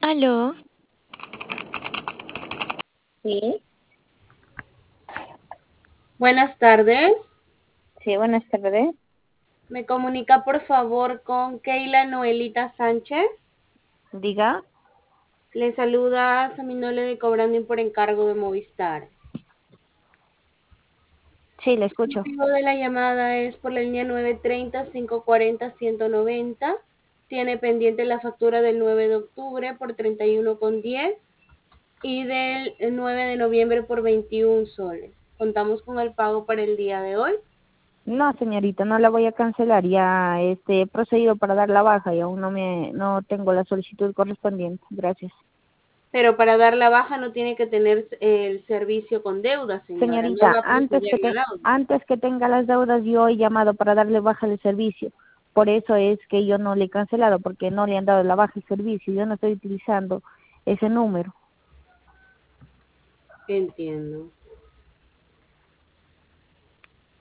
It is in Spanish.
Aló, Sí, Buenas tardes. sí, buenas tardes. ¿Me comunica por favor con Keila Noelita Sánchez? Diga, Le saluda Saminole de Cobrando por encargo de Movistar. sí, le El escucho. motivo de la llamada es por la línea 930-540-190. Tiene pendiente la factura del 9 de octubre por 31,10 y del 9 de noviembre por 21 soles. Contamos con el pago para el día de hoy. No, señorita, no la voy a cancelar. Ya he procedido para dar la baja y aún no tengo la solicitud correspondiente. Gracias. Pero para dar la baja no tiene que tener el servicio con deuda, señora. No Señorita, va a proceder la laudo. antes que tenga las deudas, yo he llamado para darle baja de servicio. Por eso es que yo no le he cancelado, porque no le han dado la baja de servicio. Yo no estoy utilizando ese número. Entiendo.